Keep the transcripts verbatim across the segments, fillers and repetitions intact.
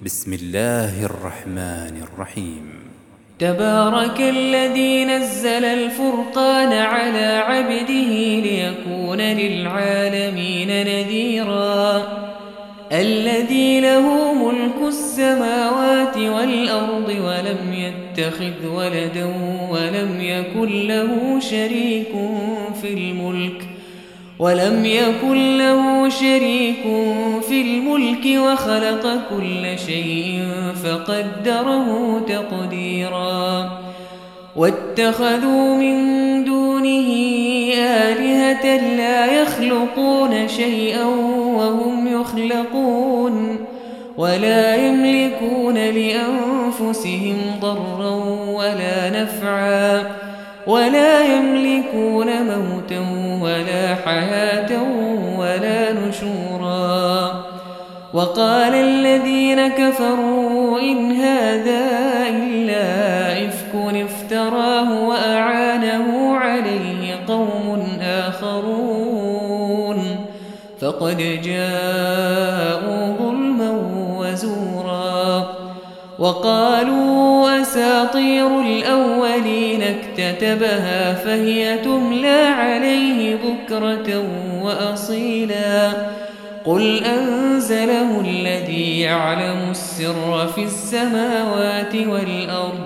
بسم الله الرحمن الرحيم. تبارك الذي نزل الفرقان على عبده ليكون للعالمين نذيرا الذي له ملك السماوات والأرض ولم يتخذ ولدا ولم يكن له شريك في الملك ولم يكن له شريك في الملك وخلق كل شيء فقدره تقديرا واتخذوا من دونه آلهة لا يخلقون شيئا وهم يخلقون ولا يملكون لأنفسهم ضرا ولا نفعا ولا يملكون موتا ولا حياة ولا نشورا وقال الذين كفروا إن هذا إلا إفك افتراه وأعانه عليه قوم آخرون فقد جاءوا ظلما وزورا وقالوا أساطير الأولين اكتتبها فهي تملى عليه بكرة وأصيلا قل أنزله الذي يعلم السر في السماوات والأرض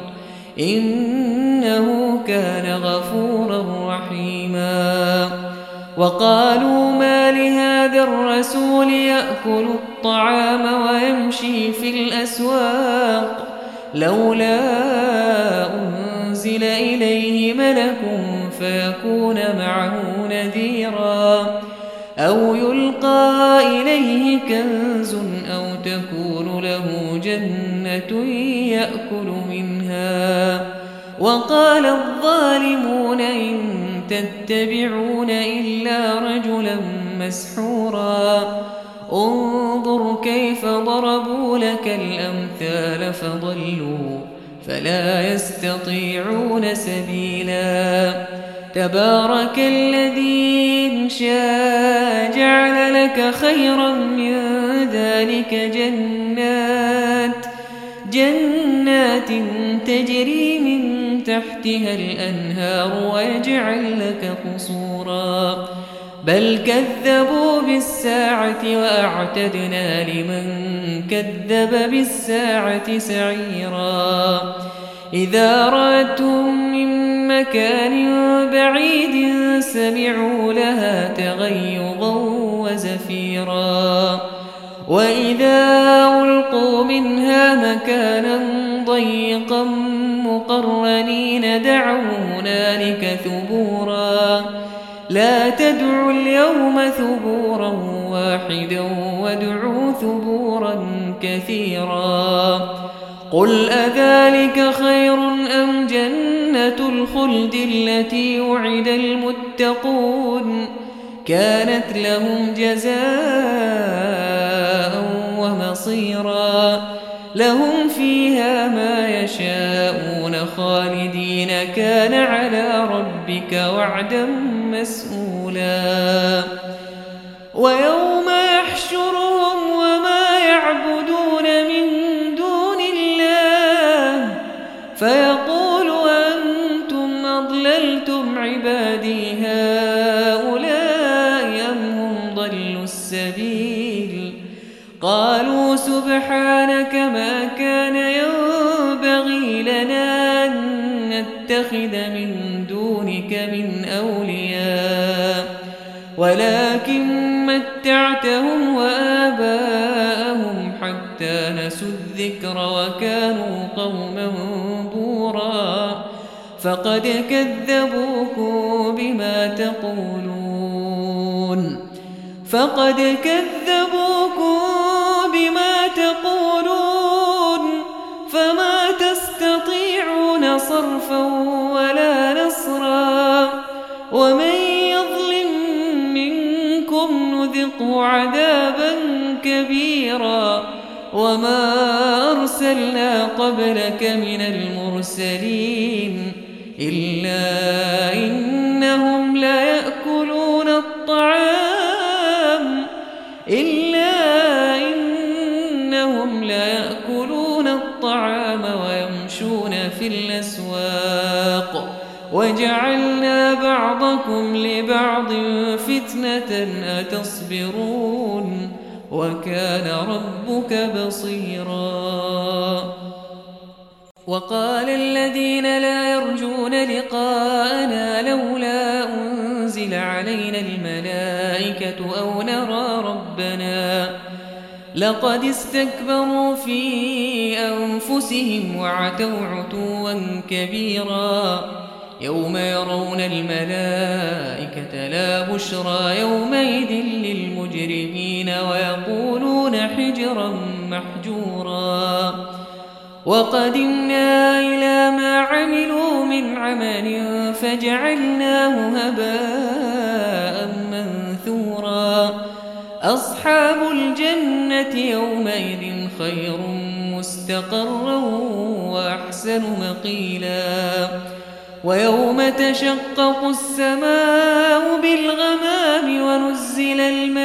إنه كان غفورا رحيما وقالوا ما لهذا الرسول يأكل الطعام ويمشي في الأسواق لولا أنزل إليه ملك فيكون معه نذيرا أو يلقى إليه كنز أو تكون له جنة يأكل منها وقال الظالمون إن تتبعون إلا رجلا مسحورا انظر كيف ضربوا لك الأمثال فضلوا فلا يستطيعون سبيلا تبارك الذي إن شاء جعل لك خيرا من ذلك جنات جنات تجري من تحتها الأنهار ويجعل لك قصورا بل كذبوا بالساعة وأعتدنا لمن كذب بالساعة سعيرا إذا رأتهم من مكان بعيد سمعوا لها تغيظا وزفيرا وإذا ألقوا منها مكانا ضيقا مقرنين دعوا هنالك ثبورا لا تدعوا اليوم ثبورا واحدا وادعوا ثبورا كثيرا قل أذلك خير أم جنة الخلد التي وعد المتقون كانت لهم جزاء ومصيرا لهم فيها ما يشاءون خالدين كان على ربك وعدا مسئولا ويوم يحشرهم وما يعبدون من دون الله فيقول أنتم أضللتم عبادي هؤلاء أم هم ضلوا السبيل قالوا سبحانك ما كان ينبغي لنا أن نتخذ من دونك من أولياء ولكن متعتهم وآباءهم حتى نسوا الذكر وكانوا قوما بورا فقد كذبوكم بما تقولون فقد كذبوكم بما تقولون فما تستطيعون صرفا ولا نصرا ومن يظلم منكم نذقه عذابا كبيرا وما أرسلنا قبلك من المرسلين إلا إنهم لا يأكلون الطعام إلا إنهم لا يأكلون الطعام ويمشون في الأسواق وجعلنا بعضكم لبعض فتنة أتصبرون وكان ربك بصيرا. وقال الذين لا يرجون لقاءنا لولا أنزل علينا الملائكة أو نرى ربنا لقد استكبروا في أنفسهم وعتوا عتوا كبيرا. يوم يرون الملائكة لا بشرى يومئذ للمجرمين ويقولون حجرا محجورا. وقدمنا إلى ما عملوا من عمل فجعلناه هباء منثورا. أصحاب الجنة يومئذ خير مستقرا وأحسن مقيلا. ويوم تشقق السماء بالغمام ونزل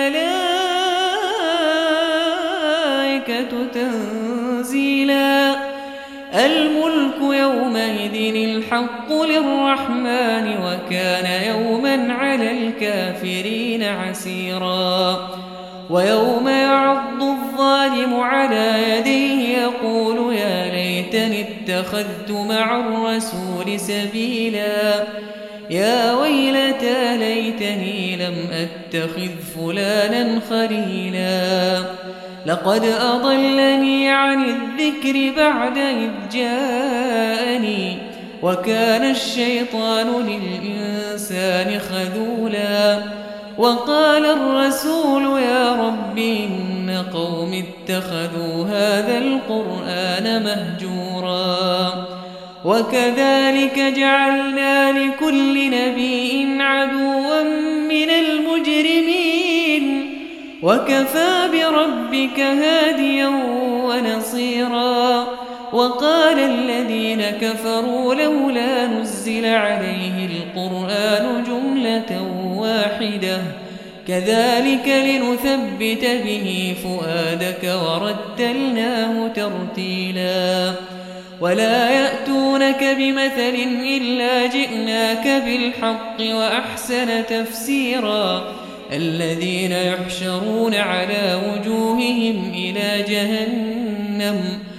الملائكة تنزيلا. الملك يومئذ الحق للرحمن وكان يوما على الكافرين عسيرا. ويوم يعض الظالم على يديه يقول يا ليتني اتخذت مع الرسول سبيلا. يا ويلتى ليتني لم أتخذ فلانا خليلا. لقد أضلني عن الذكر بعد إذ جاءني وكان الشيطان للإنسان خذولا. وقال الرسول يا رب إن قوم اتخذوا هذا القرآن مهجورا. وكذلك جعلنا لكل نبي عدوا من المجرمين وكفى بربك هاديا ونصيرا. وقال الذين كفروا لولا نزل عليه القرآن جملة واحدة كذلك لنثبت به فؤادك ورتلناه ترتيلا. ولا يأتونك بمثل إلا جئناك بالحق وأحسن تفسيرا. الذين يحشرون على وجوههم إلى جهنم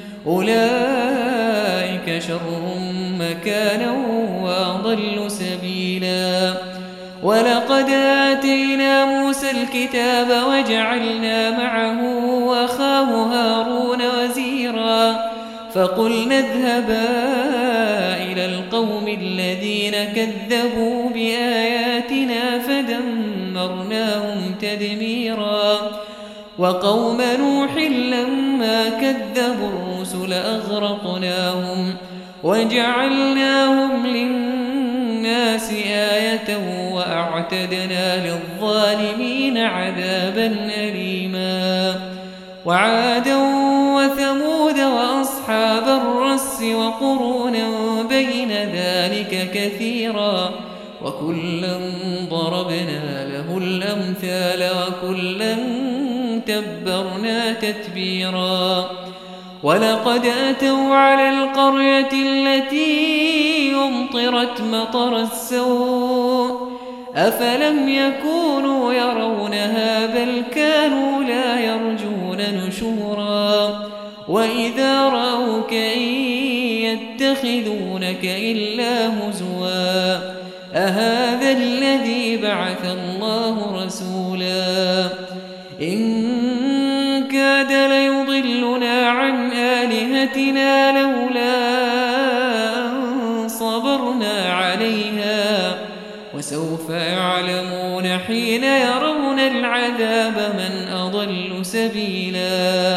أولئك شر مكانا وأضل سبيلا. ولقد آتينا موسى الكتاب وجعلنا معه أخاه هارون وزيرا. فقلنا اذهبا إلى القوم الذين كذبوا بآياتنا فدمرناهم تدميرا. وقوم نوح لما كذبوا الرسل أغرقناهم وجعلناهم للناس آية وأعتدنا للظالمين عذابا أليما. وعادا وثمود وأصحاب الرس وقرونا بين ذلك كثيرا. وكلا ضربنا له الأمثال وكلا تبرنا تتبيرا. ولقد أتوا على القرية التي أمطرت مطر السوء أفلم يكونوا يرونها بل كانوا لا يرجون نشورا. وإذا رأوك إن يتخذونك إلا هزوا أهذا الذي بعث الله رسولا. إن كاد ليضلنا عن آلهتنا لولا أن صبرنا عليها وسوف يعلمون حين يرون العذاب من أضل سبيلا.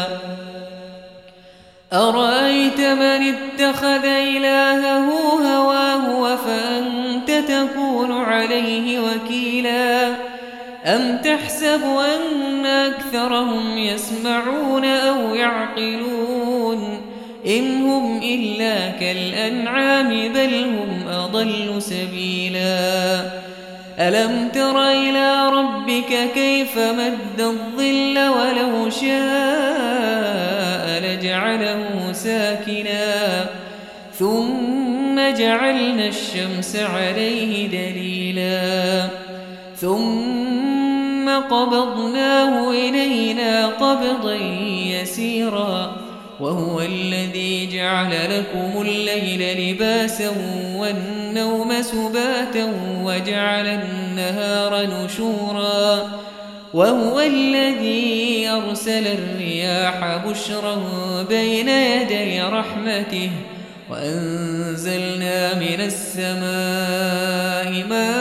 أرأيت من اتخذ إلهه هواه فأنت تكون عليه وكيلا. أم تحسب أن أكثرهم يسمعون أو يعقلون إن هم إلا كالأنعام بل هم أضل سبيلا. ألم تر إلى ربك كيف مد الظل ولو شاء لجعل فجعله ساكنا ثم جعلنا الشمس عليه دليلا ثم قبضناه إلينا قبضا يسيرا وهو الذي جعل لكم الليل لباسا والنوم سباتا وجعل النهار نشورا وهو الذي أرسل الرياح بشرا بين يدي رحمته وأنزلنا من السماء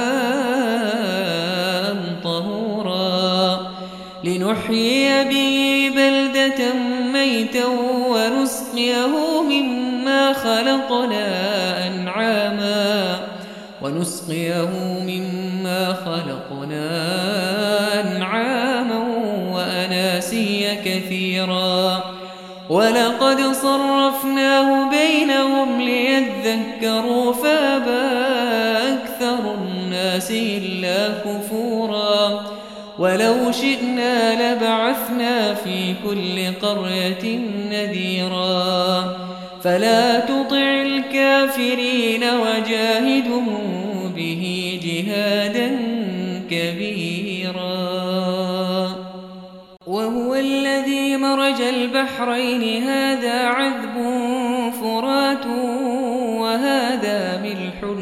ماء طهورا لنحيي به بلدة ميتا ونسقيه مما خلقنا أنعاما ونسقيه مما خلقنا أنعاما وأناسيا كثيرا ولقد صرفناه بينهم ليذكروا فأبى أكثر الناس إلا كفورا ولو شئنا لبعثنا في كل قرية نذيرا فلا تطع الكافرين وجاهدهم به جهادا كبيرا وهو الذي مرج البحرين هذا عذب فرات وهذا ملح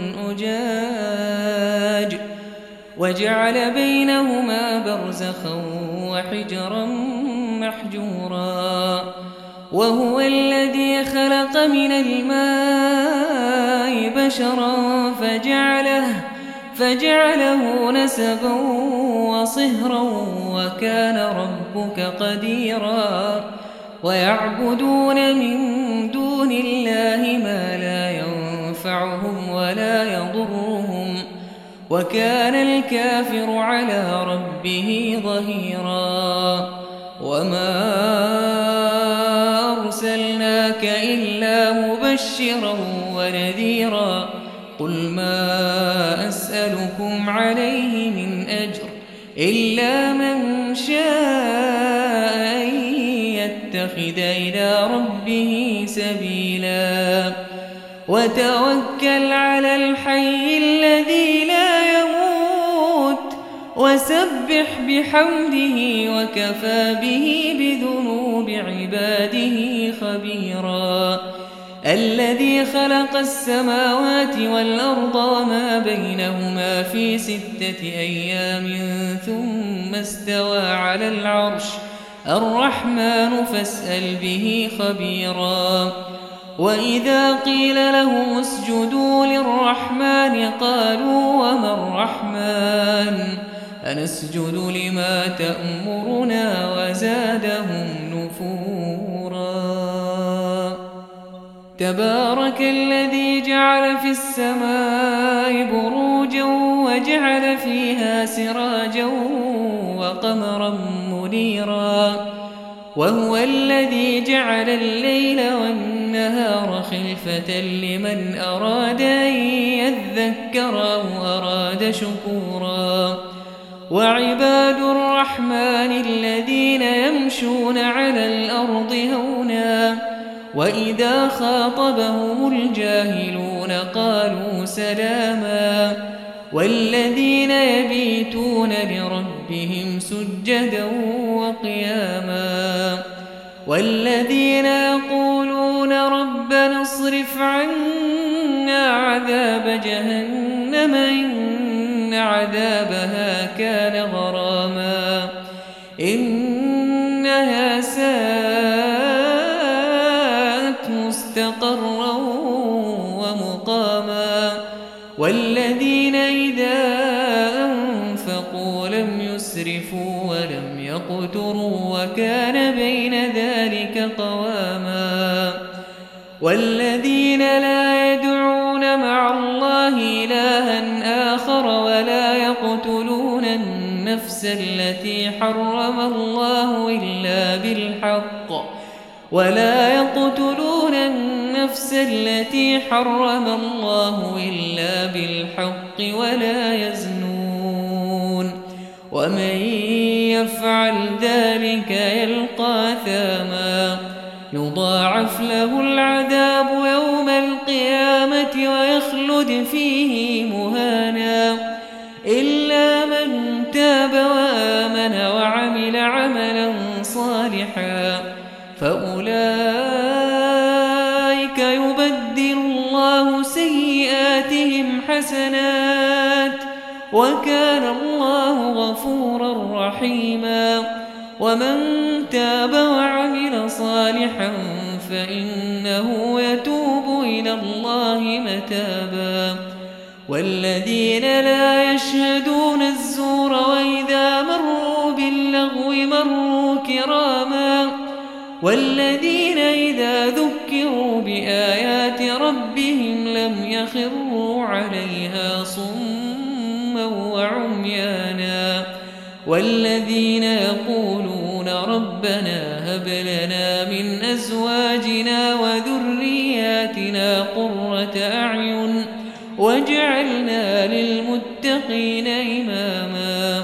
أجاج وجعل بينهما برزخا وحجرا محجورا وهو الذي خلق من الماء بشرا فجعله فجعله نسبا وصهرا وكان ربك قديرا ويعبدون من دون الله ما لا ينفعهم ولا يضرهم وكان الكافر على ربه ظهيرا وما أرسلناك إلا مبشرا ونذيرا قل ما أسألكم عليه من أجر إلا من شاء أن يتخذ إلى ربه سبيلا وتوكل على الحي الذي لا يموت وسبح بحمده وكفى به بذنوب عباده خبيرا الذي خلق السماوات والأرض وما بينهما في ستة أيام ثم استوى على العرش الرحمن فاسأل به خبيرا وإذا قيل لهم اسجدوا للرحمن قالوا وما الرحمن أنسجد لما تأمرنا وزادهم نفورا تبارك الذي جعل في السماء بروجا وجعل فيها سراجا وقمرا منيرا وهو الذي جعل الليل والنهار خلفة لمن أراد أن يذكر أو أراد شكورا وعباد الرحمن الذين يمشون على الأرض هونا وإذا خاطبهم الجاهلون قالوا سلاما والذين يبيتون لربهم سجدا وقياما والذين يقولون ربنا اصرف عنا عذاب جهنم إن عذابها كان غراما إنها ساءت مستقرا ومقاما والذين إذا أنفقوا لم يسرفوا ولم يقتروا وكان بين ذلك قواما والذين لا يدعون مع الله إلها آخر ولا يقتلون النفس التي حرم الله إلا بالحق ولا يقتلون النفس التي حرم الله إلا بالحق ولا يزنون ومن يفعل ذلك يلقى ثاما يضاعف له العذاب يوم القيامة ويخلد فيه مهانا إلا من تاب وآمن وعمل عملا صالحا فأولئك يبدل الله سيئاتهم حسنات وكان الله غفورا رحيما ومن تاب وعمل صالحا فإنه يتوب إلى الله متابا والذين لا يشهدون الزور وإذا مروا باللغو مروا كراما والذين إذا ذكروا بآيات ربهم لم يخروا عليها صما وعميانا والذين يقولون ربنا هب لنا من أزواجنا وذرياتنا قرة أعين واجعلنا للمتقين إماما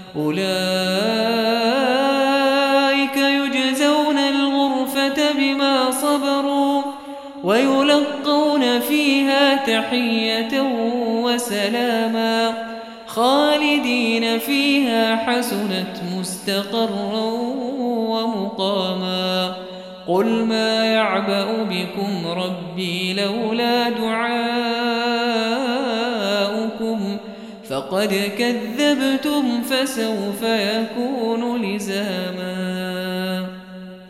أولئك يجزون الغرفة بما صبروا ويلقون فيها تحية وسلاما خالدين فيها حسنت مستقرا ومقاما قل ما يعبأ بكم ربي لولا دعاؤكم فقد كذبتم فسوف يكون لزاما.